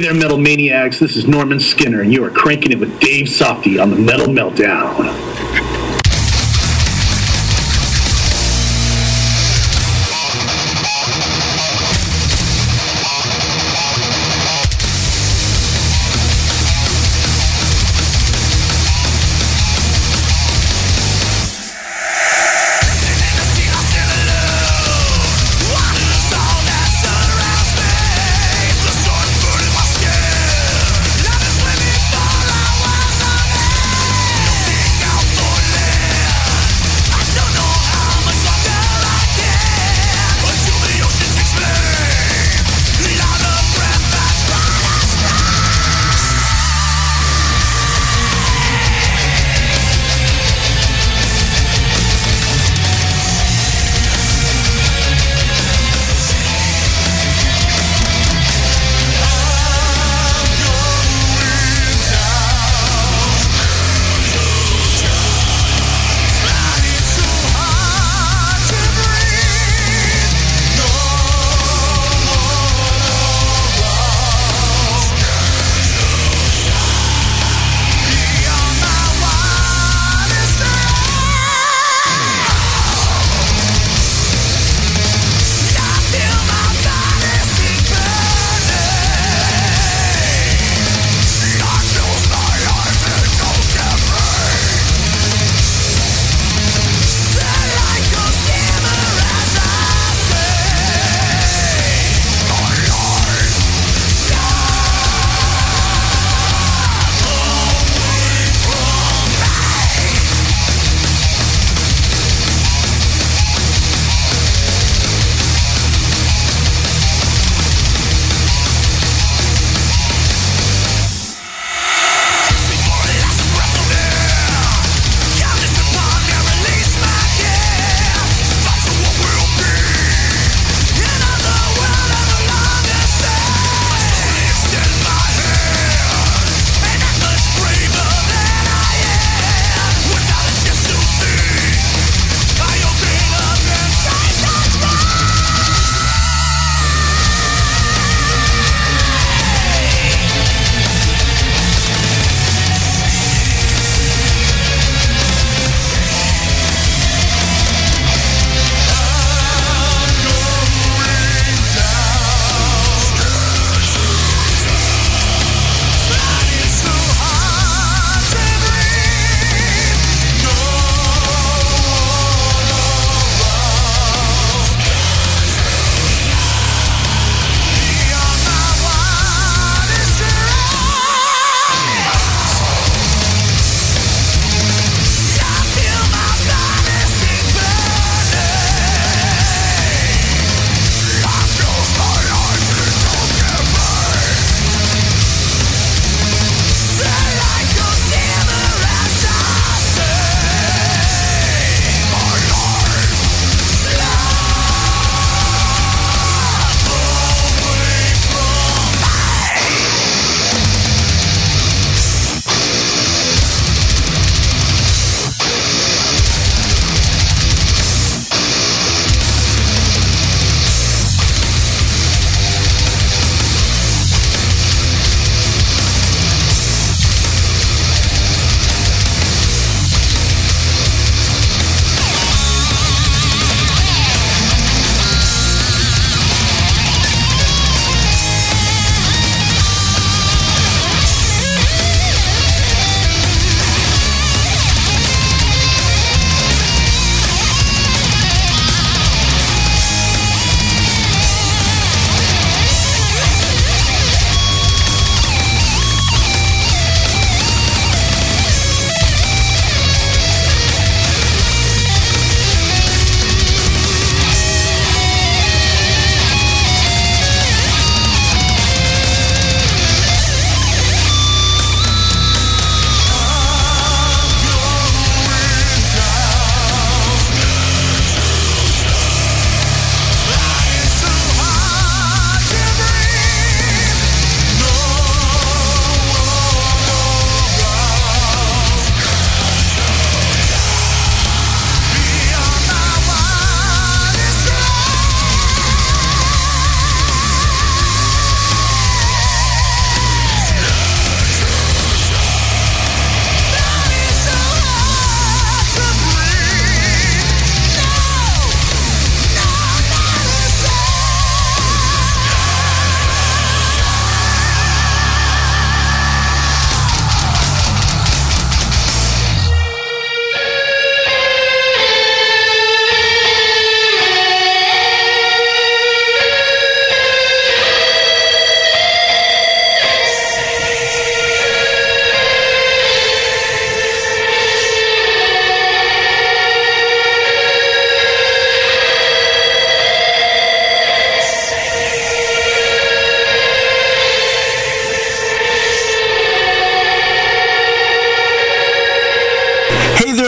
there, Metal Maniacs. This is Norman Skinner, and you are cranking it with Dave Softy on the Metal Meltdown. Now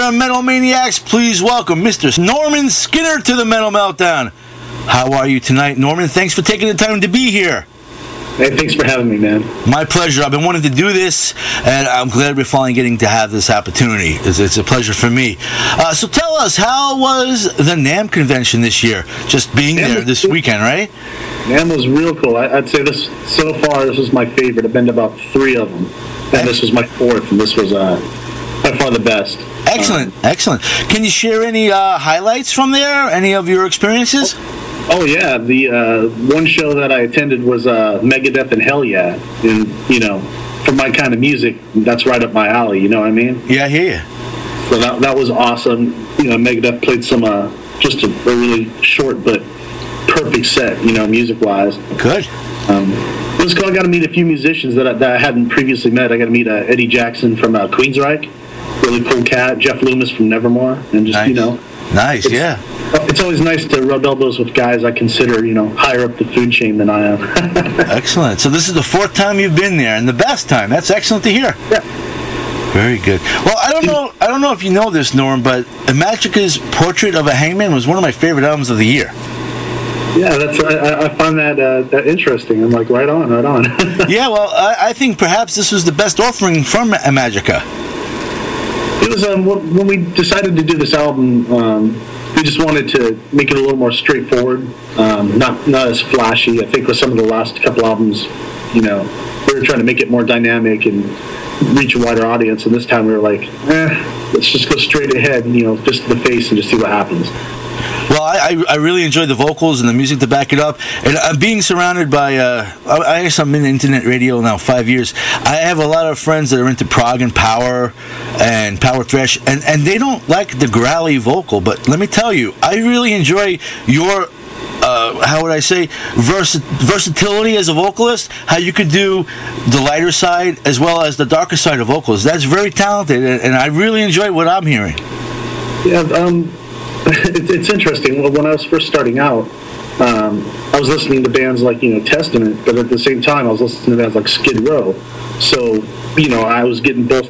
Metal Maniacs, please welcome Mr. Norman Skinner to the Metal Meltdown. How are you tonight, Norman? Thanks for taking the time to be here. Hey, thanks for having me, man. My pleasure. I've been wanting to do this, and I'm glad we're finally getting to have this opportunity. It's a pleasure for me. So tell us, how was the NAMM convention this year? Just being there this weekend, right? NAMM was real cool. I'd say this was my favorite. I've been to about 3 of them, and this was my 4th, and this was by far the best. Excellent, excellent. Can you share any highlights from there? Any of your experiences? Oh yeah, the one show that I attended was Megadeth and Hell Yeah, and for my kind of music, that's right up my alley. You know what I mean? Yeah, I hear you. So that was awesome. Megadeth played some just a really short but perfect set. Music wise. Good. It was cool. I got to meet a few musicians that I hadn't previously met. I got to meet Eddie Jackson from Queensryche, really cool cat. Jeff Loomis from Nevermore, and just Nice, yeah. It's always nice to rub elbows with guys I consider, higher up the food chain than I am. Excellent. So this is the 4th time you've been there, and the best time. That's excellent to hear. Yeah. Very good. Well, I don't know if you know this, Norm, but Imagica's Portrait of a Hangman was one of my favorite albums of the year. Yeah, I find that interesting. I'm like, right on. Yeah, well, I think perhaps this was the best offering from Imagica. It was when we decided to do this album. We just wanted to make it a little more straightforward, not as flashy. I think with some of the last couple albums, we were trying to make it more dynamic and reach a wider audience. And this time we were like, let's just go straight ahead, just to the face and just see what happens. Well, I really enjoyed the vocals and the music to back it up. And I'm being surrounded by, I guess I'm in internet radio now 5 years. I have a lot of friends that are into prog and power thrash, and they don't like the growly vocal. But let me tell you, I really enjoy your, how would I say, versatility as a vocalist, how you could do the lighter side as well as the darker side of vocals. That's very talented, and I really enjoy what I'm hearing. Yeah, it's interesting. Well, when I was first starting out, I was listening to bands like Testament, but at the same time I was listening to bands like Skid Row. So I was getting both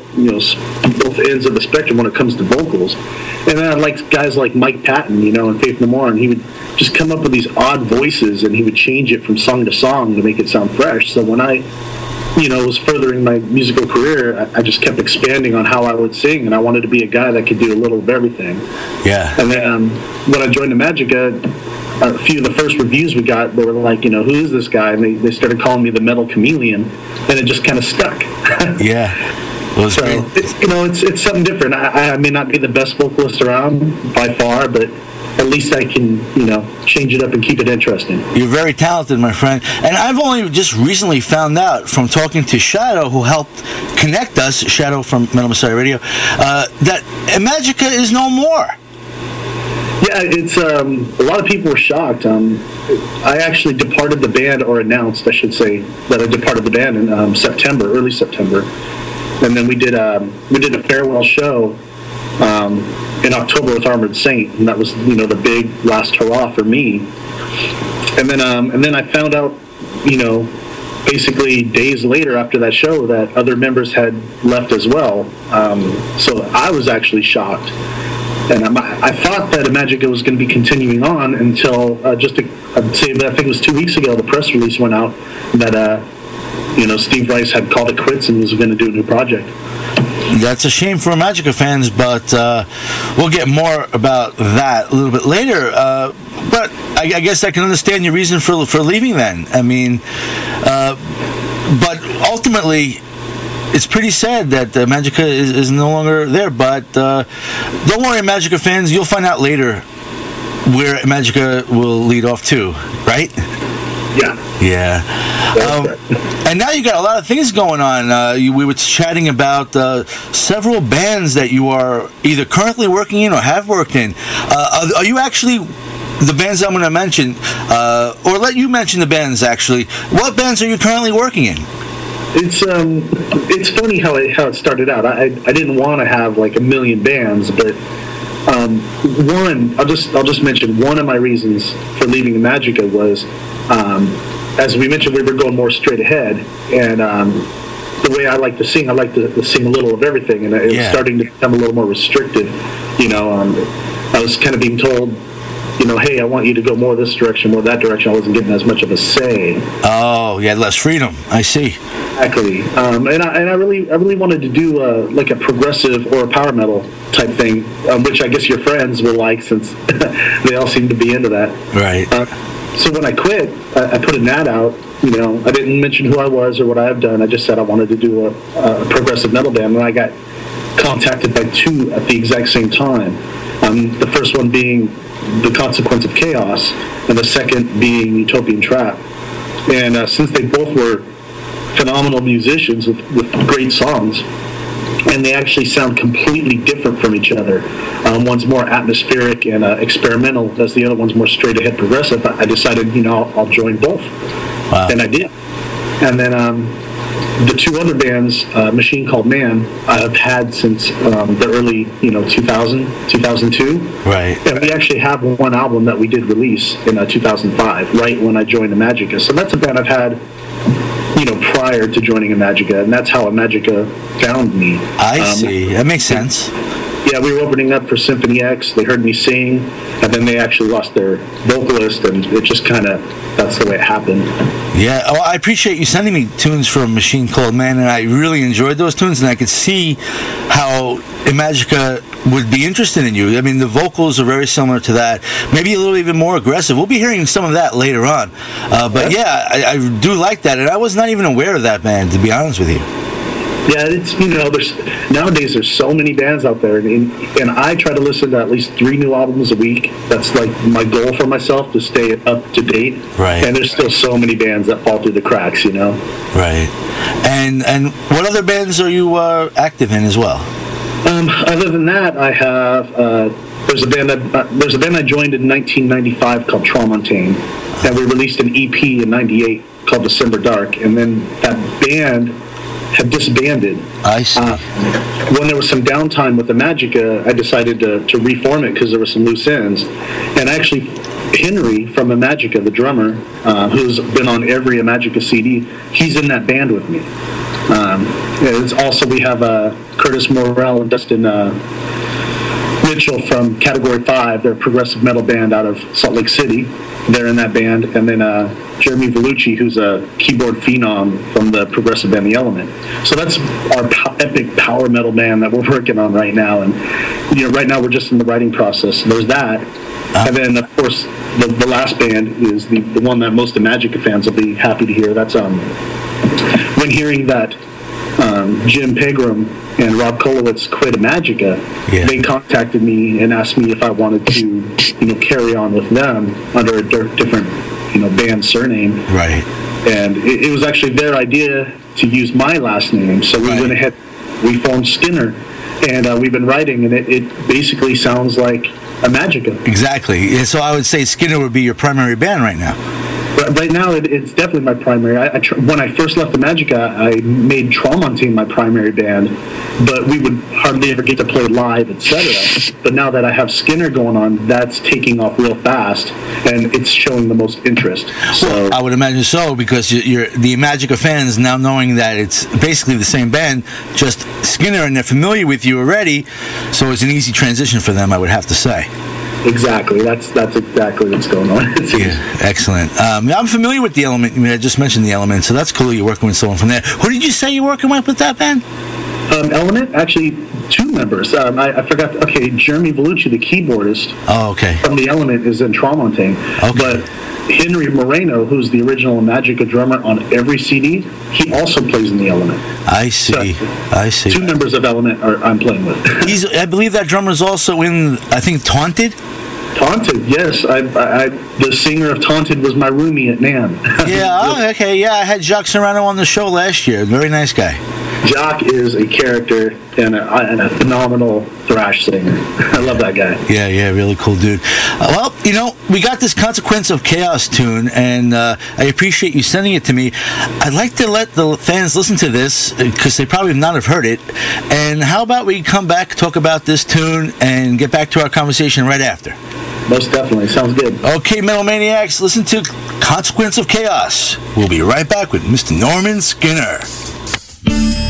ends of the spectrum when it comes to vocals. And then I liked guys like Mike Patton, and Faith No More, and he would just come up with these odd voices, and he would change it from song to song to make it sound fresh. So when I was furthering my musical career, I just kept expanding on how I would sing, and I wanted to be a guy that could do a little of everything. Yeah. And then when I joined Imagica, a few of the first reviews we got, they were like, who is this guy? And they started calling me the Metal Chameleon, and it just kind of stuck. Yeah. Well, so it's something different. I may not be the best vocalist around by far, but at least I can, change it up and keep it interesting. You're very talented, my friend. And I've only just recently found out from talking to Shadow, who helped connect us, Shadow from Metal Messiah Radio, that Imagica is no more. Yeah, it's a lot of people were shocked. I actually departed the band, or announced, I should say, that I departed the band in early September. And then we did a farewell show in October with Armored Saint, and that was the big last hurrah for me. And then I found out basically days later after that show that other members had left as well. So I was actually shocked, and I thought that Imagica was going to be continuing on until I think it was 2 weeks ago, the press release went out that Steve Rice had called it quits and was going to do a new project. That's a shame for Imagica fans, but we'll get more about that a little bit later. But I guess I can understand your reason for leaving then. I mean, but ultimately, it's pretty sad that Imagica is no longer there. But don't worry, Imagica fans, you'll find out later where Imagica will lead off to, right? Yeah. And now you got a lot of things going on. We were chatting about several bands that you are either currently working in or have worked in. Are you actually, the bands I'm going to mention, or let you mention the bands actually, what bands are you currently working in? It's funny how it started out. I didn't want to have like a million bands, but I'll just mention one of my reasons for leaving Imagica was, as we mentioned, we were going more straight ahead, and the way I like to sing, I like to sing a little of everything, and it was starting to become a little more restrictive. I was kind of being told, hey, I want you to go more this direction, more that direction. I wasn't getting as much of a say. Oh, you had less freedom. I see. Exactly. And I really wanted to do like a progressive or a power metal type thing, which I guess your friends will like, since they all seem to be into that. Right. So when I quit, I put an ad out. I didn't mention who I was or what I have done. I just said I wanted to do a progressive metal band, and I got contacted by two at the exact same time. The first one being The Consequence of Chaos, and the second being Utopian Trap. And since they both were phenomenal musicians with great songs, and they actually sound completely different from each other. One's more atmospheric and experimental, as the other one's more straight-ahead progressive. I decided, I'll join both. Wow. And I did. And then the two other bands, Machine Called Man, I've had since the early, 2000, 2002. Right. And we actually have one album that we did release in 2005, right when I joined Imajica. So that's a band I've had, prior to joining Imajica, and that's how Imajica found me. I see. That makes sense. Yeah, we were opening up for Symphony X. They heard me sing, and then they actually lost their vocalist, and it just that's the way it happened. Yeah, I appreciate you sending me tunes from Machine Called Man, and I really enjoyed those tunes, and I could see how Imajica would be interested in you. I mean, the vocals are very similar to that, maybe a little even more aggressive. We'll be hearing some of that later on. But yeah, I do like that, and I was not even aware of that band, to be honest with you. Yeah, it's nowadays there's so many bands out there, and I try to listen to at least 3 new albums a week. That's like my goal for myself, to stay up to date. Right. And there's still so many bands that fall through the cracks, Right. And what other bands are you active in as well? Other than that, I have there's a band I joined in 1995 called Tramontaine, and we released an EP in '98 called December Dark, and then that band had disbanded. I see. When there was some downtime with Imajica, I decided to reform it because there were some loose ends. And actually, Henry from Imajica, the drummer, who's been on every Imajica CD, he's in that band with me. It's also, we have Curtis Morrell and Dustin Mitchell from Category 5. They're a progressive metal band out of Salt Lake City. They're in that band. And then Jeremy Vellucci, who's a keyboard phenom from the progressive band The Element. So that's our epic power metal band that we're working on right now. And right now we're just in the writing process. There's that. And then, of course, the last band is the one that most Imajica fans will be happy to hear. That's when hearing that Jim Pegram and Rob Kolowitz quit Imajica, they contacted me and asked me if I wanted to, carry on with them under a different, band surname. Right. And it was actually their idea to use my last name, so we went ahead, we formed Skinner, and we've been writing, and it basically sounds like Imajica. Exactly. So I would say Skinner would be your primary band right now. Right now, it's definitely my primary. When I first left Imajica, I made Tramontaine my primary band, but we would hardly ever get to play live, etc. But now that I have Skinner going on, that's taking off real fast, and it's showing the most interest. So well, I would imagine so, because you're the Imajica fans now knowing that it's basically the same band, just Skinner, and they're familiar with you already, so it's an easy transition for them, I would have to say. Exactly. That's exactly what's going on. Yeah, excellent. I'm familiar with The Element. I mean, I just mentioned The Element, so that's cool you're working with someone from there. Who did you say you're working with that band? Element, actually, 2 members. I forgot. Okay, Jeremy Vellucci, the keyboardist. Oh, okay. From The Element, is in Tramontaine. Okay. But Henry Moreno, who's the original Imajica drummer on every CD, he also plays in The Element. I see. So, I see. 2 members of Element I'm playing with. I believe that drummer's also in, I think, Taunted? Taunted, yes. The singer of Taunted was my roomie at NAMM. Yeah, okay. Yeah, I had Jacques Serrano on the show last year. Very nice guy. Jacques is a character and a phenomenal thrash singer. I love that guy. Yeah, really cool dude. Well, we got this Consequence of Chaos tune, and I appreciate you sending it to me. I'd like to let the fans listen to this, because they probably not have heard it. And how about we come back, talk about this tune, and get back to our conversation right after? Most definitely. Sounds good. Okay, Metal Maniacs, listen to Consequence of Chaos. We'll be right back with Mr. Norman Skinner.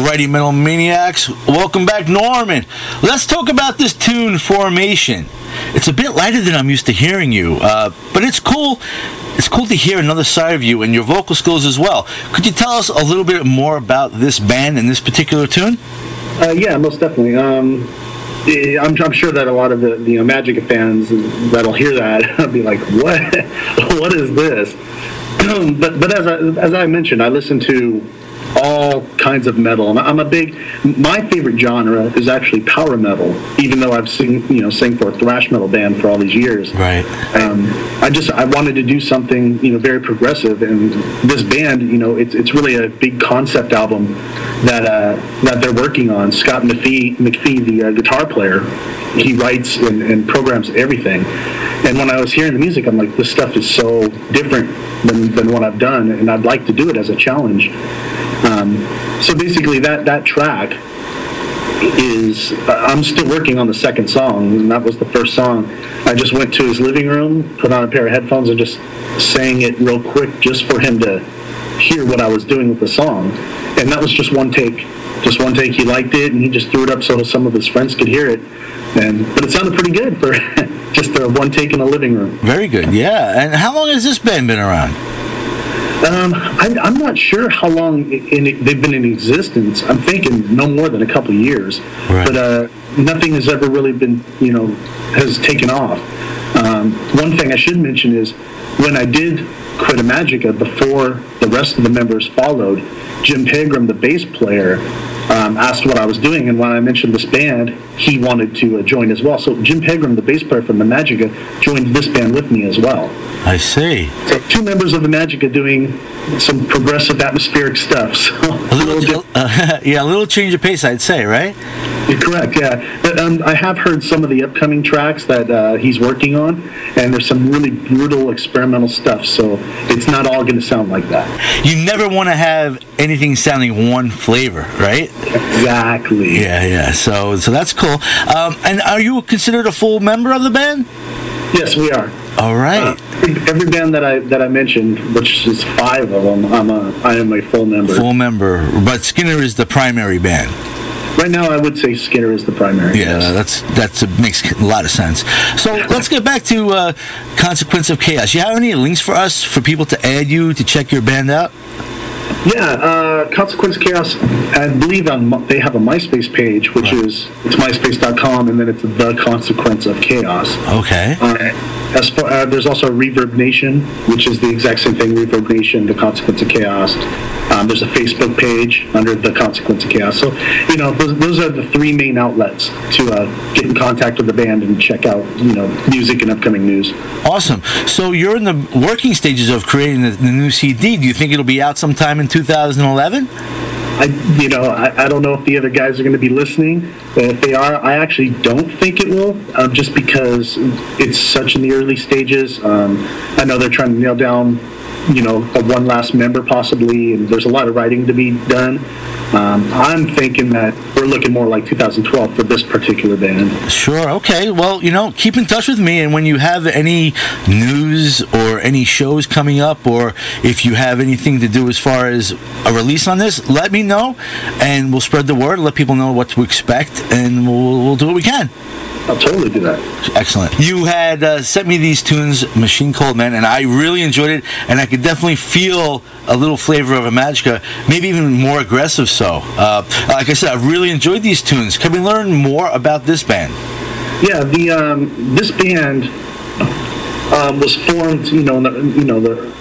Alrighty, Metal Maniacs, welcome back, Norman. Let's talk about this tune, Formation. It's a bit lighter than I'm used to hearing you, but it's cool. It's cool to hear another side of you and your vocal skills as well. Could you tell us a little bit more about this band and this particular tune? Yeah, most definitely. I'm sure that a lot of the Magica fans that'll hear that will be like, "What? What is this?" but as I mentioned, I listen to all kinds of metal. My favorite genre is actually power metal, even though I've sang for a thrash metal band for all these years. Right. I wanted to do something, very progressive, and this band, it's really a big concept album that they're working on. Scott McPhee, the guitar player, he writes and programs everything. And when I was hearing the music, I'm like, this stuff is so different than what I've done, and I'd like to do it as a challenge. So basically, that track is, I'm still working on the second song, and that was the first song. I just went to his living room, put on a pair of headphones, and just sang it real quick just for him to hear what I was doing with the song. And that was just one take. Just one take. He liked it, and he just threw it up so some of his friends could hear it. But it sounded pretty good for just one take in the living room. Very good, yeah. And how long has this band been around? I'm not sure how long they've been in existence. I'm thinking no more than a couple of years. Right. But nothing has ever really been, has taken off. One thing I should mention is when I did quit Magica, before the rest of the members followed, Jim Pegram, the bass player, asked what I was doing, and when I mentioned this band, he wanted to join as well. So Jim Pegram, the bass player from the Magica, joined this band with me as well. I see. So two members of the Magica doing some progressive atmospheric stuff. So a little change of pace, I'd say, right? You're correct, yeah. But I have heard some of the upcoming tracks that he's working on, and there's some really brutal experimental stuff, so it's not all going to sound like that. You never want to have anything sounding one flavor, right? Exactly. Yeah. So that's cool. And are you considered a full member of the band? Yes, we are. All right. Every band that I mentioned, which is 5 of them, I am a full member. Full member, but Skinner is the primary band. Right now, I would say Skinner is the primary. Yeah, yes. that makes a lot of sense. So let's get back to Consequence of Chaos. You have any links for us, for people to add you, to check your band out? Yeah, Consequence of Chaos, I believe they have a MySpace page, which is, it's myspace.com, and then it's The Consequence of Chaos. Okay. There's also Reverb Nation, which is the exact same thing, Reverb Nation, The Consequence of Chaos. There's a Facebook page under The Consequence of Chaos. So, those are the 3 main outlets to get in contact with the band and check out, music and upcoming news. Awesome. So you're in the working stages of creating the new CD. Do you think it'll be out sometime in 2011? I don't know if the other guys are going to be listening. If they are, I actually don't think it will, just because it's such in the early stages. I know they're trying to nail down, a one last member possibly, and there's a lot of writing to be done. I'm thinking that we're looking more like 2012 for this particular band. Sure, okay. Well, keep in touch with me, and when you have any news or any shows coming up, or if you have anything to do as far as a release on this, let me know, and we'll spread the word, let people know what to expect, and we'll do what we can. I'll totally do that. Excellent. You had sent me these tunes, Machine Cold Men, and I really enjoyed it, and I could definitely feel a little flavor of a Magica, maybe even more aggressive so. Like I said, I really enjoyed these tunes. Can we learn more about this band? Yeah, this band was formed, in the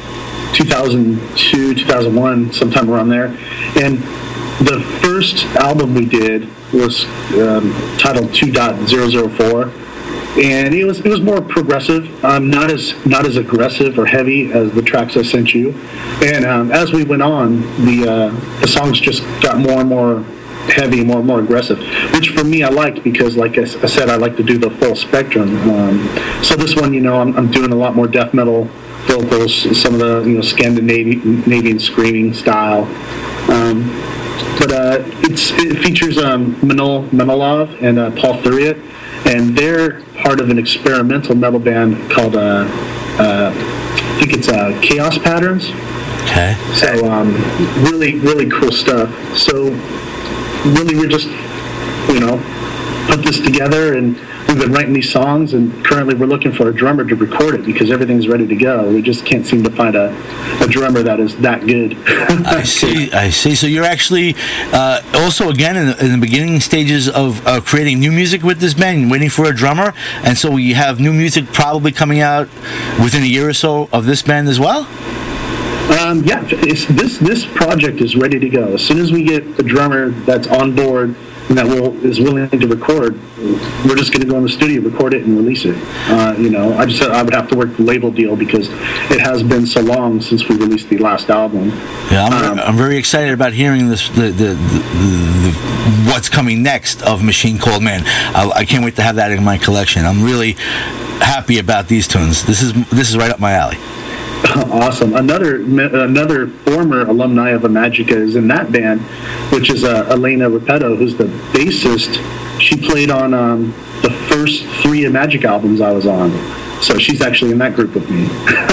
2002, 2001, sometime around there, and the first album we did was titled 2.004, and it was more progressive, not as aggressive or heavy as the tracks I sent you. And as we went on, the songs just got more and more heavy, more and more aggressive, which for me I liked, because like I said, I like to do the full spectrum. So this one, I'm doing a lot more death metal vocals, some of the Scandinavian screaming style. But it features Manol Manilov and Paul Thuriot, and they're part of an experimental metal band called I think it's Chaos Patterns. Okay. So really, really cool stuff. So really we're just, put this together, and we've been writing these songs, and currently we're looking for a drummer to record it because everything's ready to go. We just can't seem to find a drummer that is that good. I see. So you're actually also, again, in the beginning stages of creating new music with this band, waiting for a drummer, and so we have new music probably coming out within a year or so of this band as well? Yeah, this project is ready to go. As soon as we get a drummer that's on board and that is willing to record, we're just going to go in the studio, record it, and release it. I would have to work the label deal because it has been so long since we released the last album. Yeah, I'm very excited about hearing this. The what's coming next of Machine Called Man. I can't wait to have that in my collection. I'm really happy about these tunes. This is right up my alley. Awesome. Another former alumni of Imajica is in that band, which is Elena Repetto, who's the bassist. She played on the first 3 Imajica albums I was on, so she's actually in that group with me.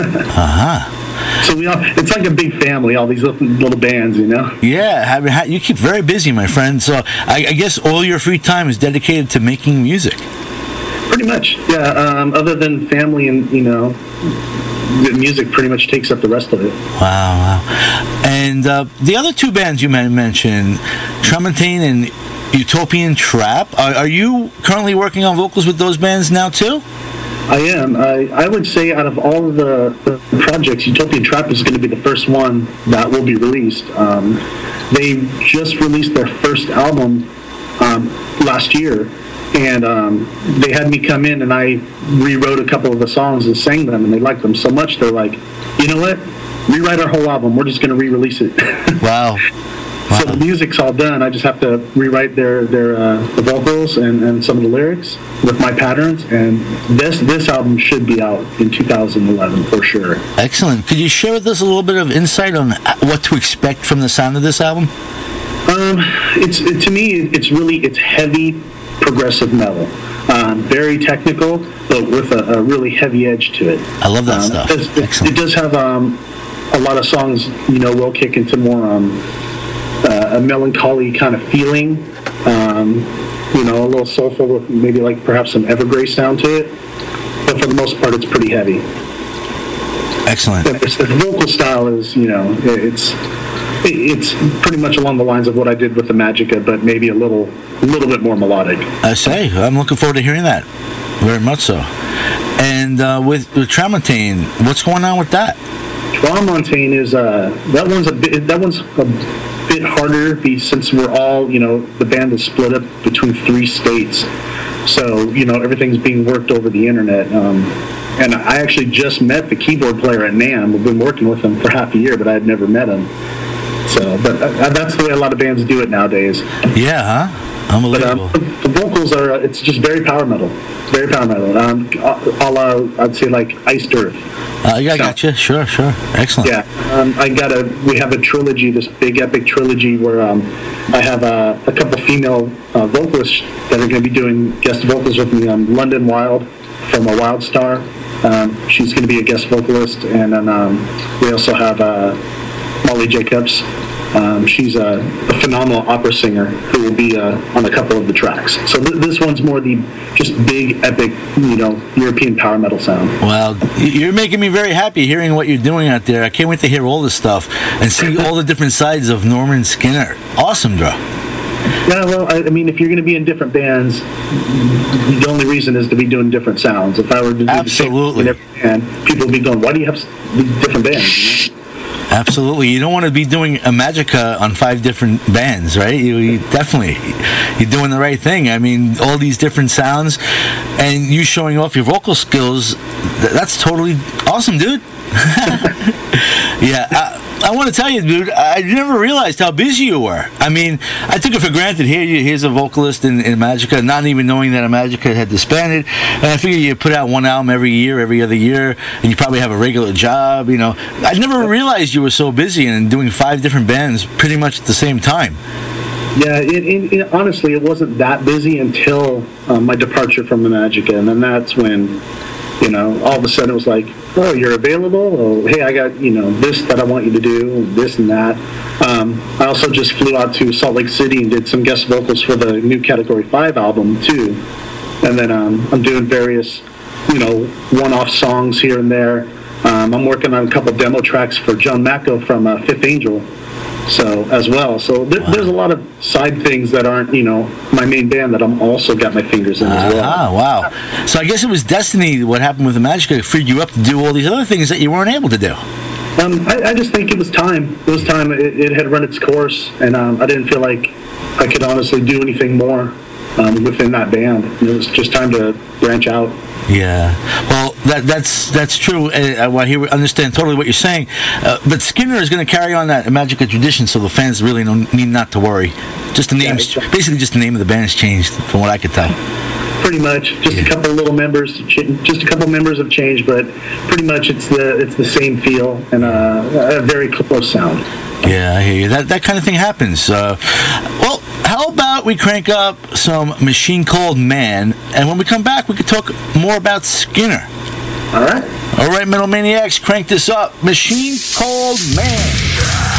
So it's like a big family, all these little bands, Yeah, you keep very busy, my friend. So I guess all your free time is dedicated to making music. Pretty much, yeah. Other than family and the music pretty much takes up the rest of it. Wow. And the other 2 bands you mentioned, Tremontaine and Utopian Trap, are you currently working on vocals with those bands now too? I am. I would say out of all of the projects, Utopian Trap is going to be the first one that will be released. They just released their first album last year. And they had me come in, and I rewrote a couple of the songs and sang them, and they liked them so much, they're like, you know what? Rewrite our whole album. We're just going to re-release it. Wow. So the music's all done. I just have to rewrite the vocals and some of the lyrics with my patterns, and this album should be out in 2011 for sure. Excellent. Could you share with us a little bit of insight on what to expect from the sound of this album? To me, it's heavy progressive metal, very technical, but with a really heavy edge to it. I love that stuff. It does have a lot of songs, will kick into more a melancholy kind of feeling, a little soulful with maybe like perhaps some Evergrey sound to it, but for the most part it's pretty heavy. Excellent. The vocal style is, it's pretty much along the lines of what I did with Imajica, but maybe a little bit more melodic. I'm looking forward to hearing that. Very much so. And with Tremontaine, what's going on with that? Tremontaine is that one's a bit harder since we're all the band is split up between 3 states, so everything's being worked over the internet. And I actually just met the keyboard player at NAMM. We've been working with him for half a year, but I had never met him. So, but that's the way a lot of bands do it nowadays. Yeah, huh? Unbelievable. But the vocals are, it's just very power metal. Very power metal. I'd say like Iced Earth. I gotcha. Sure. Excellent. Yeah. We have a trilogy, this big epic trilogy where I have a couple female vocalists that are going to be doing guest vocals with me. London Wild from A Wild Star. She's going to be a guest vocalist. And then we also have Molly Jacobs. She's a phenomenal opera singer who will be on a couple of the tracks. So this one's more the just big, epic, European power metal sound. Well, you're making me very happy hearing what you're doing out there. I can't wait to hear all this stuff and see all the different sides of Norman Skinner. Awesome, Drew. Yeah, well, I mean, if you're going to be in different bands, the only reason is to be doing different sounds. If I were to do the same thing in every band, people would be going, why do you have these different bands? Absolutely. You don't want to be doing Imajica on 5 different bands, right? You definitely, you're doing the right thing. I mean, all these different sounds and you showing off your vocal skills, that's totally awesome, dude. Yeah, I want to tell you, dude, I never realized how busy you were. I mean, I took it for granted. Here's a vocalist in Imajica, not even knowing that Imajica had disbanded. And I figured you put out one album every year, every other year, and you probably have a regular job, I never realized you were so busy and doing 5 different bands pretty much at the same time. Yeah, honestly, it wasn't that busy until my departure from Imajica, and then that's when all of a sudden it was like, oh, you're available? Oh, hey, I got, this that I want you to do, this and that. I also just flew out to Salt Lake City and did some guest vocals for the new Category 5 album, too. And then I'm doing various, one-off songs here and there. I'm working on a couple demo tracks for John Macco from Fifth Angel, as well. So there's a lot of side things that aren't, my main band that I'm also got my fingers in as well. Ah, wow. So I guess it was destiny, what happened with the Magica freed you up to do all these other things that you weren't able to do. I just think it was time. It was time. It had run its course, and I didn't feel like I could honestly do anything more within that band. It was just time to branch out. Yeah, well, that's true. I understand totally what you're saying. But Skinner is going to carry on that Magica tradition, so the fans really need not to worry. Just the names, basically, just the name of the band has changed, from what I could tell. Pretty much, just a couple little members. Just a couple members have changed, but pretty much it's the same feel and a very close sound. Yeah, I hear you. That kind of thing happens. Well, how about we crank up some Machine Called Man, and when we come back, we could talk more about Skinner. All right, Metal Maniacs, crank this up. Machine Called Man.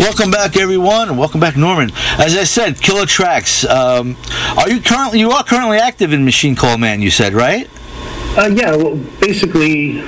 Welcome back, everyone. Welcome back, Norman. As I said, Killer Tracks. You are currently active in Machine Called Man, you said, right? Yeah. Well, basically,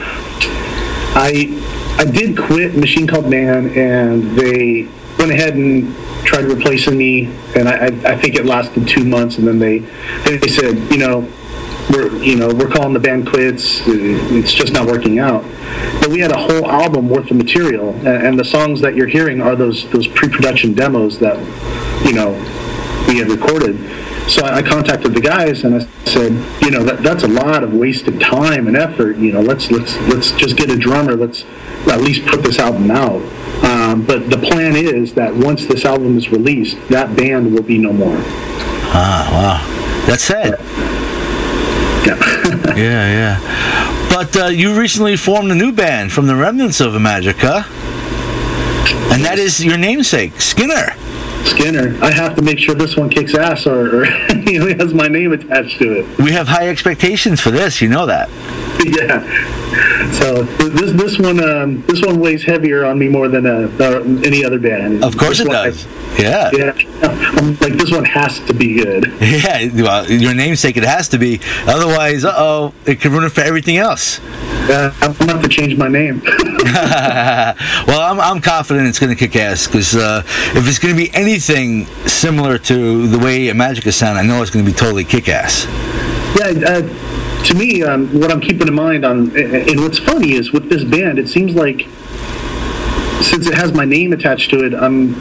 I did quit Machine Called Man, and they went ahead and tried replacing me, and I think it lasted 2 months, and then they said, we're calling the band quits. It's just not working out. But we had a whole album worth of material, and the songs that you're hearing are those pre-production demos that we had recorded. So I contacted the guys and I said, that's a lot of wasted time and effort. Let's just get a drummer. Let's at least put this album out. But the plan is that once this album is released, that band will be no more. Wow. That's sad. Yeah. Yeah. But you recently formed a new band from the remnants of Imajica, and that is your namesake, Skinner. I have to make sure this one kicks ass, or it has my name attached to it. We have high expectations for this. You know that. Yeah. So this one weighs heavier on me more than any other band. Of course it does. Yeah. I'm like, this one has to be good. Yeah. Well, your namesake, it has to be. Otherwise, it could ruin it for everything else. I'm gonna have to change my name. Well, I'm confident it's going to kick ass, because if it's going to be anything similar to the way Imajica sound, I know it's going to be totally kick ass. Yeah. To me, what I'm keeping in mind and what's funny is with this band, it seems like since it has my name attached to it,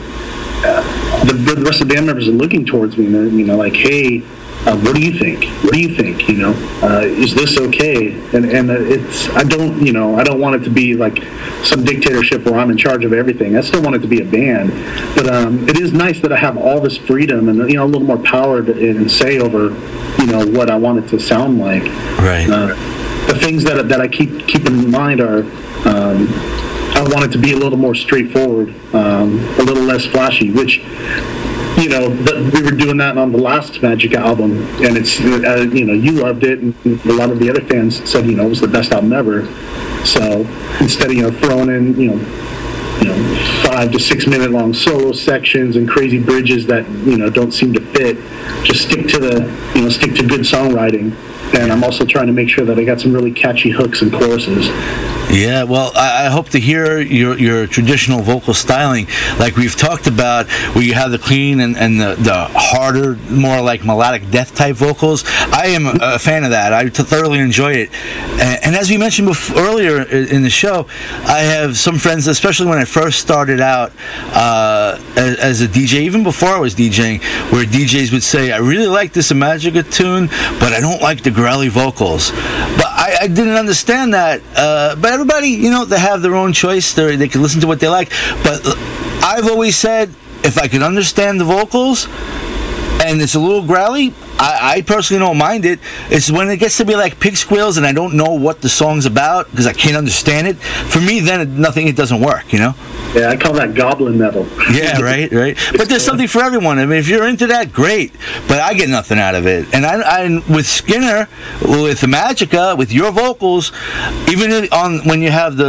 the rest of the band members are looking towards me, and they're like, hey, what do you think? Is this okay? And it's I don't want it to be like some dictatorship where I'm in charge of everything. I still want it to be a band, but it is nice that I have all this freedom and a little more power and say over what I want it to sound like. Right. The things that I keep in mind are I want it to be a little more straightforward, a little less flashy, which. We were doing that on the last Imajica album, and it's you loved it, and a lot of the other fans said it was the best album ever. So instead of throwing in 5 to 6 minute long solo sections and crazy bridges that don't seem to fit, just stick to good songwriting. And I'm also trying to make sure that I got some really catchy hooks and choruses. Yeah, well, I hope to hear your traditional vocal styling, like we've talked about, where you have the clean and the harder, more like melodic death type vocals. I am a fan of that. I thoroughly enjoy it. And as we mentioned earlier in the show, I have some friends, especially when I first started out as a DJ, even before I was DJing, where DJs would say, I really like this Imajica tune, but I don't like the growly vocals. But I didn't understand that. But everybody, they have their own choice. They can listen to what they like. But I've always said, if I can understand the vocals and it's a little growly, I personally don't mind it. It's when it gets to be like pig squeals and I don't know what the song's about because I can't understand it. For me, then it doesn't work, Yeah, I call that goblin metal. Yeah, right. But there's something for everyone. I mean, if you're into that, great. But I get nothing out of it. And I with Skinner, with Imajica, with your vocals, even when you have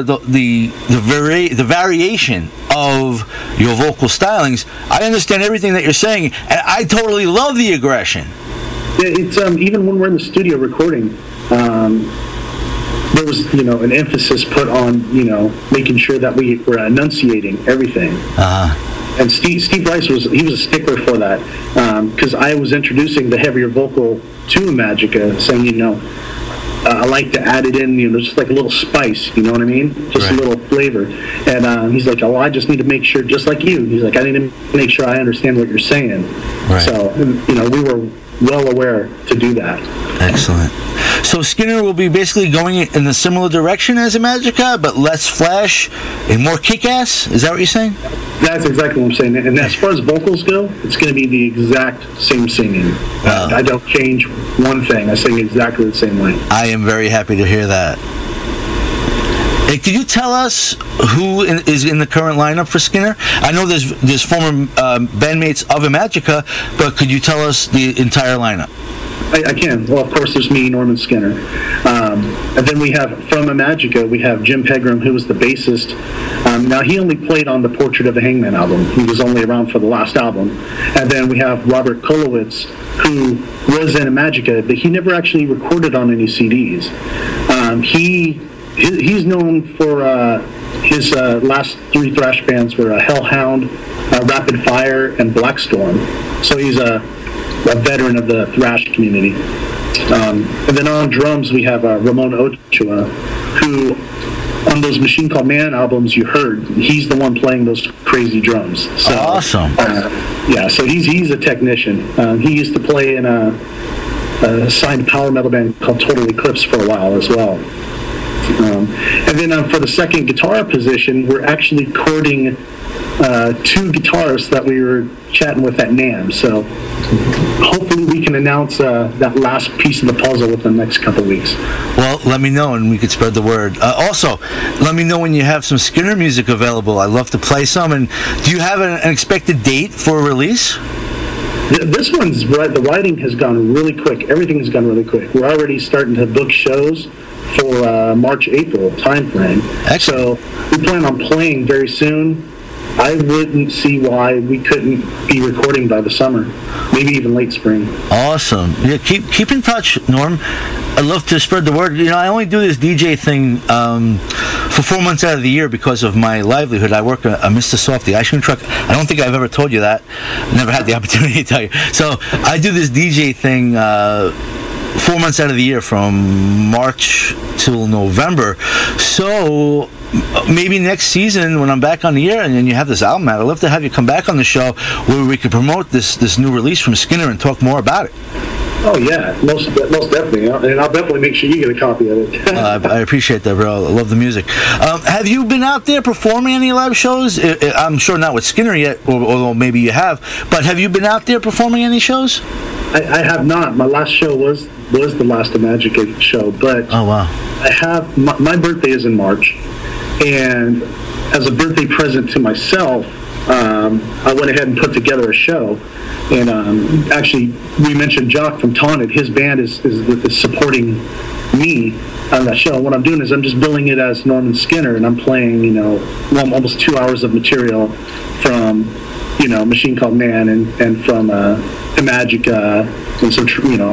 the variation of your vocal stylings, I understand everything that you're saying, and I totally love the aggression. Yeah, it's even when we're in the studio recording, there was an emphasis put on making sure that we were enunciating everything. And Steve Rice was a stickler for that, because I was introducing the heavier vocal to Imajica, saying I like to add it in, there's just like a little spice, you know what I mean? Just right. A little flavor. And he's like, I just need to make sure, just like you. He's like, I need to make sure I understand what you're saying. Right. So, we were well aware to do that. Excellent. So Skinner will be basically going in a similar direction as Imajica, but less flash and more kick-ass? Is that what you're saying? That's exactly what I'm saying. And as far as vocals go, it's going to be the exact same singing. I don't change one thing. I sing exactly the same way. I am very happy to hear that. Hey, could you tell us who is in the current lineup for Skinner? I know there's former bandmates of Imajica, but could you tell us the entire lineup? I can. Well, of course, there's me, Norman Skinner. And then we have, from Imagica, we have Jim Pegram, who was the bassist. Now, he only played on the Portrait of a Hangman album. He was only around for the last album. And then we have Robert Kolowitz, who was in Imagica, but he never actually recorded on any CDs. He's known for his last 3 thrash bands were Hellhound, Rapid Fire, and Blackstorm. So he's a veteran of the thrash community. And then on drums, we have Ramon Ochoa, who, on those Machine Called Man albums you heard, he's the one playing those crazy drums. So, awesome. Yeah, so he's a technician. He used to play in a signed power metal band called Total Eclipse for a while as well. And then for the second guitar position, we're actually courting 2 guitarists that we were chatting with at NAMM. So hopefully we can announce that last piece of the puzzle within the next couple of weeks. Well, let me know and we could spread the word. Also, let me know when you have some Skinner music available. I'd love to play some. And do you have an expected date for a release? This one's right. The writing has gone really quick. Everything has gone really quick. We're already starting to book shows for March, April timeframe. Excellent. So we plan on playing very soon. I wouldn't see why we couldn't be recording by the summer, maybe even late spring. Awesome. Yeah, keep in touch, Norm. I'd love to spread the word. You know, I only do this DJ thing for 4 months out of the year because of my livelihood. I work a Mr. Soft, the ice cream truck. I don't think I've ever told you that. Never had the opportunity to tell you. So I do this DJ thing 4 months out of the year, from March till November. So maybe next season when I'm back on the air and then you have this album out, I'd love to have you come back on the show where we could promote this new release from Skinner and talk more about it. Oh yeah, most definitely, and I'll definitely make sure you get a copy of it. I appreciate that, bro. I love the music. Have you been out there performing any live shows? I'm sure not with Skinner yet, or maybe you have, but have you been out there performing any shows? I have not. My last show was the last Imagica show, but oh wow, I have. My birthday is in March, and as a birthday present to myself, I went ahead and put together a show. And actually, we mentioned Jock from Taunted. His band is supporting me on that show. What I'm doing is I'm just billing it as Norman Skinner, and I'm playing, almost 2 hours of material from, Machine Called Man and from Imagica and some,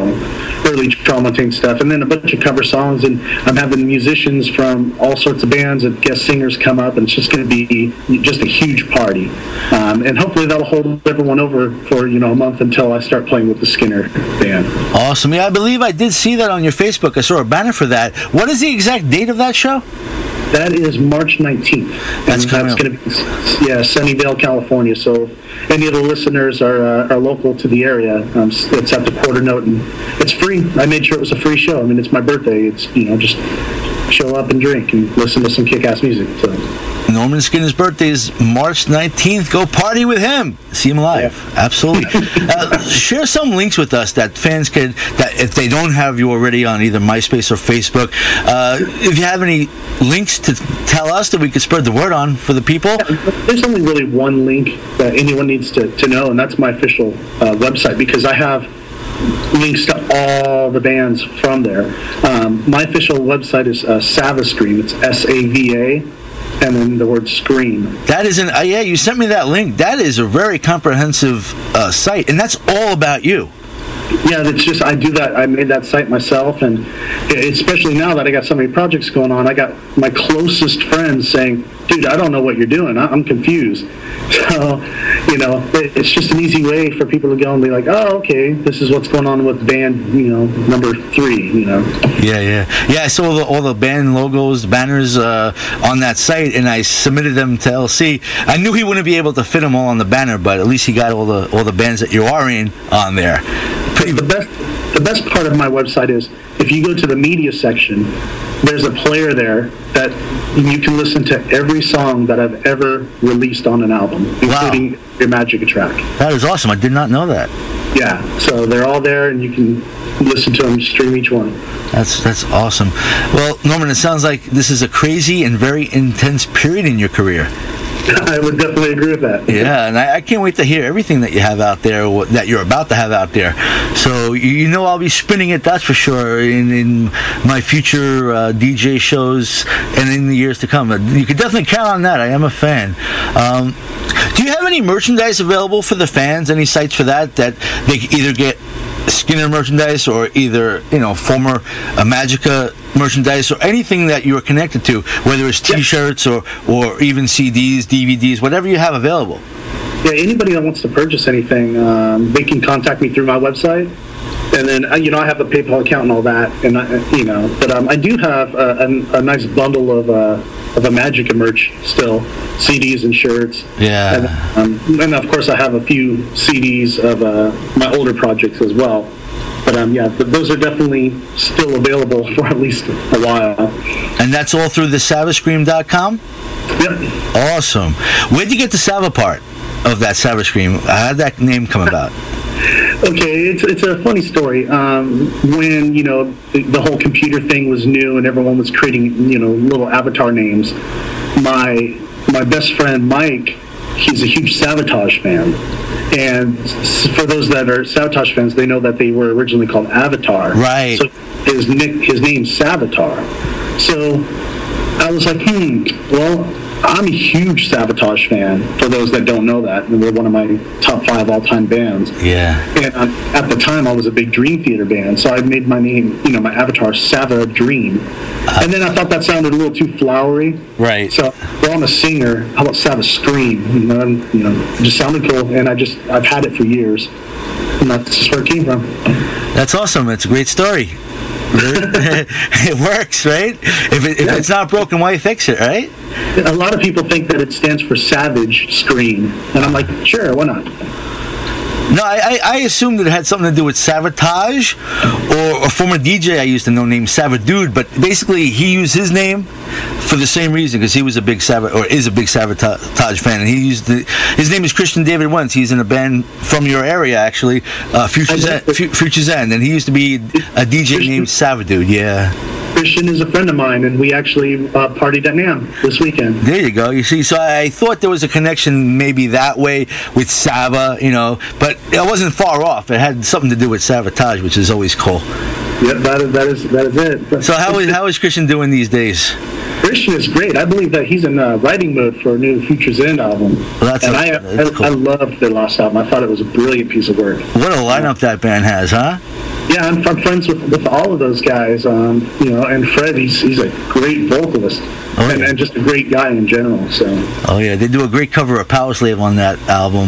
early Traumatine stuff, and then a bunch of cover songs. And I'm having musicians from all sorts of bands and guest singers come up, and it's just going to be just a huge party. And hopefully that'll hold everyone over for, a month until I start playing with the Skinner band. Awesome. Yeah, I believe I did see that on your Facebook. I saw a banner for that. What is the exact date of that show? That is March 19th. That's going to be, Sunnyvale, California. So if any of the listeners are local to the area, it's at the Quarter Note, and it's free. I made sure it was a free show. I mean, it's my birthday. It's, just show up and drink and listen to some kick-ass music. So Norman Skinner's birthday is March 19th. Go party with him. See him live. Yeah. Absolutely. Share some links with us that fans could, that if they don't have you already on either MySpace or Facebook, if you have any links to tell us that we could spread the word on for the people. Yeah, there's only really one link that anyone needs to know, and that's my official website, because I have links to all the bands from there. My official website is SavaScream. It's SAVA, and then the word Scream. That is you sent me that link. That is a very comprehensive site, and that's all about you. Yeah, it's just, I do that. I made that site myself, and especially now that I got so many projects going on, I got my closest friends saying, dude, I don't know what you're doing. I'm confused. So, it's just an easy way for people to go and be like, oh, okay, this is what's going on with band, number 3, Yeah. I saw all the band logos, banners on that site, and I submitted them to LC. I knew he wouldn't be able to fit them all on the banner, but at least he got all the bands that you are in on there. The best part of my website is if you go to the media section, there's a player there that you can listen to every song that I've ever released on an album, including your Imagica track. That is awesome. I did not know that. Yeah, so they're all there, and you can listen to them, stream each one. That's awesome. Well, Norman, it sounds like this is a crazy and very intense period in your career. I would definitely agree with that. Yeah, and I can't wait to hear everything that you have out there, that you're about to have out there. So you know I'll be spinning it, that's for sure, in my future DJ shows and in the years to come. You can definitely count on that. I am a fan. Do you have any merchandise available for the fans? Any sites for that they can either get Skinner merchandise or either former Magica merchandise or anything that you are connected to, whether it's T-shirts or even CDs, DVDs, whatever you have available? Yeah, anybody that wants to purchase anything, they can contact me through my website. And then, I have a PayPal account and all that, and but I do have a nice bundle of a Magica merch still, CDs and shirts. Yeah. And of course, I have a few CDs of my older projects as well. But those are definitely still available for at least a while. And that's all through the SavaScream.com? Yep. Awesome. Where'd you get the Sava part of that SavaScream? How did that name come about? Okay, it's a funny story. When the whole computer thing was new and everyone was creating little avatar names, my best friend Mike, he's a huge Savatage fan, and for those that are Savatage fans, they know that they were originally called Avatar. Right. So his name's Savatar. So I was like, well, I'm a huge Savatage fan, for those that don't know that. And they're one of my top 5 all-time bands. Yeah. And at the time, I was a big Dream Theater band, so I made my name, my avatar, Sava Dream. And then I thought that sounded a little too flowery. Right. So, well, I'm a singer. How about Sava Scream? It just sounded cool, and I've had it for years. And that's just where it came from. That's awesome. It's a great story. It works, right? If it's not broken, why fix it, right? A lot of people think that it stands for Savage Scream, and I'm like, sure, why not? No, I assumed that it had something to do with Savatage, or a former DJ I used to know named Savadude, but basically he used his name for the same reason, because he was a big is a big Savatage fan, and his name is Christian David Wentz. He's in a band from your area, actually, Future's End, and he used to be a DJ named Savadude. Yeah. Christian is a friend of mine, and we actually partied at NAMM this weekend. There you go. You see, so I thought there was a connection maybe that way with Sava, but it wasn't far off. It had something to do with Savatage, which is always cool. Yep, that is it. So how is Christian doing these days? Christian is great. I believe that he's in writing mode for a new Future's End album. Well, I loved their last album. I thought it was a brilliant piece of work. What a lineup that band has, huh? Yeah, I'm friends with all of those guys, and Fred, he's a great vocalist, and just a great guy in general. So. Oh yeah, they do a great cover of Power Slave on that album.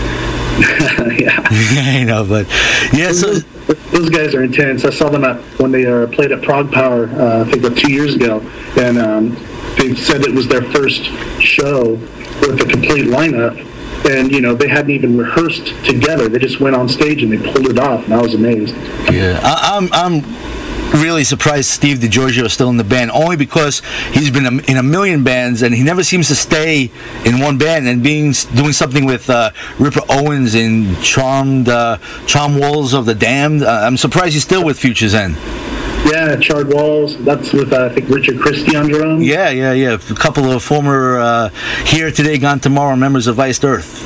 Yeah. I know, but yeah. So those guys are intense. I saw them when they played at Prague Power, I think 2 years ago, and they said it was their first show with a complete lineup. And, they hadn't even rehearsed together. They just went on stage and they pulled it off, and I was amazed. Yeah, I'm really surprised Steve DiGiorgio is still in the band, only because he's been in a million bands, and he never seems to stay in one band. And doing something with Ripper Owens in Charmed Walls of the Damned, I'm surprised he's still with Future's End. Yeah, Charred Walls. That's with, I think, Richard Christie on drums. Yeah. A couple of former Here Today, Gone Tomorrow members of Iced Earth.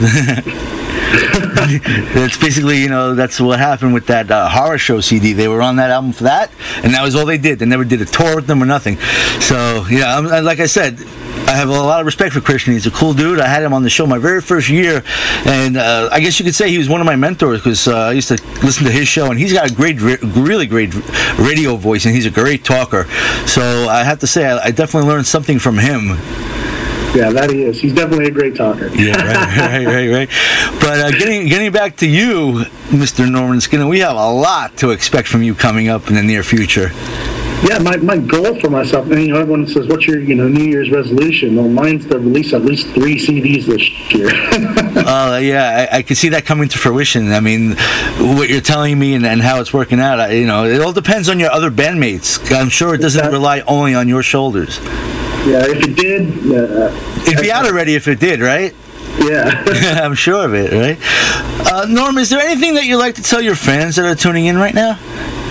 That's basically, that's what happened with that horror show CD. They were on that album for that, and that was all they did. They never did a tour with them or nothing. So, like I said, I have a lot of respect for Christian. He's a cool dude. I had him on the show my very first year, and I guess you could say he was one of my mentors, because I used to listen to his show, and he's got a really great radio voice, and he's a great talker. So I have to say, I definitely learned something from him. Yeah, that he is. He's definitely a great talker. Yeah, right. But getting back to you, Mr. Norman Skinner, we have a lot to expect from you coming up in the near future. Yeah, my goal for myself, and everyone says, what's your New Year's resolution? Well, mine's to release at least 3 CDs this year. Yeah, I can see that coming to fruition. I mean, what you're telling me and how it's working out, it all depends on your other bandmates. I'm sure it doesn't rely only on your shoulders. Yeah, if it did... it'd be out already if it did, right? Yeah. I'm sure of it, right? Norm, is there anything that you'd like to tell your fans that are tuning in right now?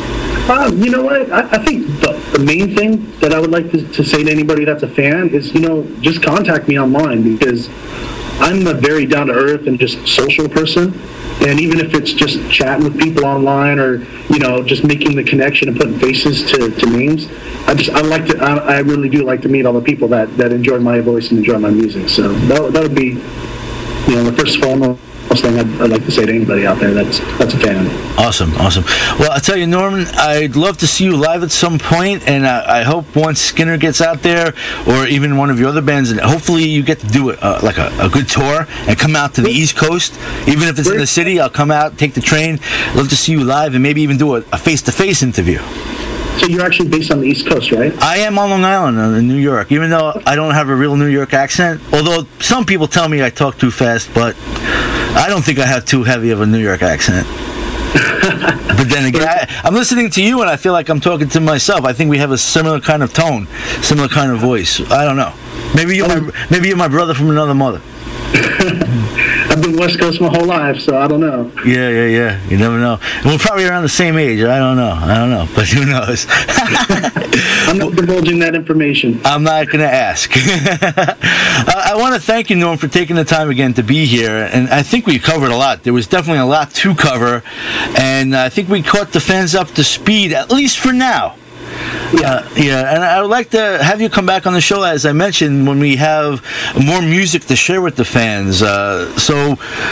You know what? I think the main thing that I would like to say to anybody that's a fan is, just contact me online, because I'm a very down-to-earth and just social person. And even if it's just chatting with people online, or just making the connection and putting faces to names, I really do like to meet all the people that enjoy my voice and enjoy my music. So that would be the first foremost thing I'd like to say to anybody out there that's a fan. Awesome. Well, I tell you, Norman, I'd love to see you live at some point, and I hope once Skinner gets out there, or even one of your other bands, and hopefully you get to do like a good tour and come out to the East Coast. Even if it's in the city, I'll come out, take the train. Love to see you live, and maybe even do a face-to-face interview. So you're actually based on the East Coast, right? I am on Long Island, in New York, even though I don't have a real New York accent. Although some people tell me I talk too fast, but I don't think I have too heavy of a New York accent. But then again, I'm listening to you, and I feel like I'm talking to myself. I think we have a similar kind of tone, similar kind of voice. I don't know. Maybe you're my brother from another mother. I've been West Coast my whole life, so I don't know. Yeah. You never know. And we're probably around the same age. I don't know. But who knows? I'm not divulging that information. I'm not going to ask. I want to thank you, Norm, for taking the time again to be here. And I think we covered a lot. There was definitely a lot to cover. And I think we caught the fans up to speed, at least for now. Yeah, and I would like to have you come back on the show, as I mentioned, when we have more music to share with the fans. So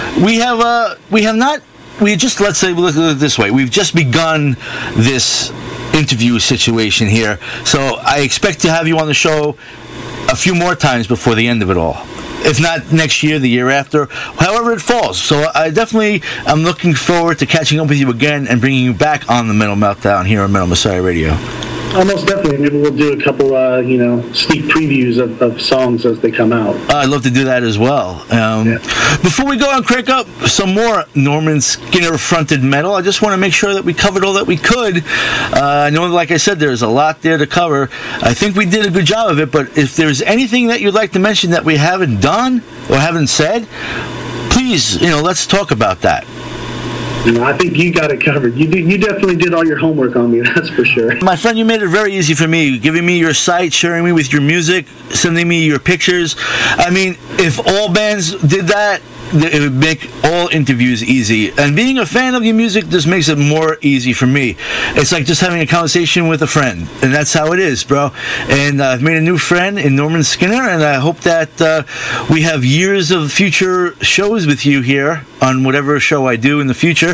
let's say, look at it this way, we've just begun this interview situation here. So I expect to have you on the show a few more times before the end of it all. If not next year, the year after, however it falls. So I'm looking forward to catching up with you again and bringing you back on the Metal Meltdown here on Metal Messiah Radio. Almost definitely. Maybe we'll do a couple, sneak previews of songs as they come out. I'd love to do that as well. Before we go and crank up some more Norman Skinner-fronted metal, I just want to make sure that we covered all that we could. I know, like I said, there's a lot there to cover. I think we did a good job of it, but if there's anything that you'd like to mention that we haven't done or haven't said, please, let's talk about that. I think you got it covered. You definitely did all your homework on me, that's for sure. My friend, you made it very easy for me, giving me your site, sharing me with your music, sending me your pictures. I mean, if all bands did that, it would make all interviews easy. And being a fan of your music just makes it more easy for me. It's like just having a conversation with a friend. And that's how it is, bro. And I've made a new friend in Norman Skinner, and I hope that we have years of future shows with you here on whatever show I do in the future.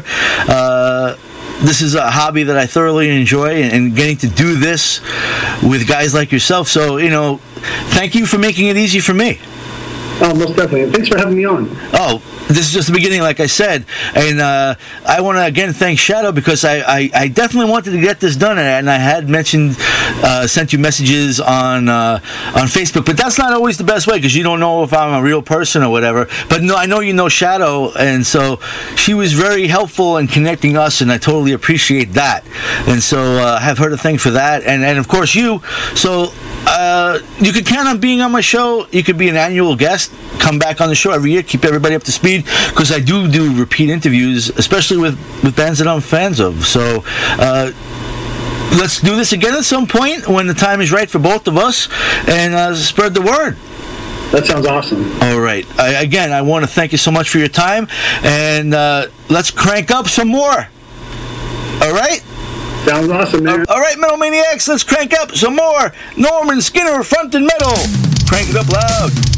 This is a hobby that I thoroughly enjoy, and getting to do this with guys like yourself. So, thank you for making it easy for me. Oh, most definitely. And thanks for having me on. Oh, this is just the beginning, like I said. And I want to, again, thank Shadow, because I definitely wanted to get this done. And I had mentioned, sent you messages on Facebook. But that's not always the best way, because you don't know if I'm a real person or whatever. But no, I know you know Shadow. And so she was very helpful in connecting us, and I totally appreciate that. And so I have her to thank for that. And of course, you. So you could count on being on my show. You could be an annual guest. Come back on the show every year. Keep everybody up to speed, because I do repeat interviews, especially with bands that I'm fans of. So let's do this again at some point when the time is right for both of us, and spread the word. That sounds awesome. All right. I want to thank you so much for your time, and let's crank up some more. All right? Sounds awesome, man. All right, Metal Maniacs, let's crank up some more Norman Skinner fronted metal. Crank it up loud.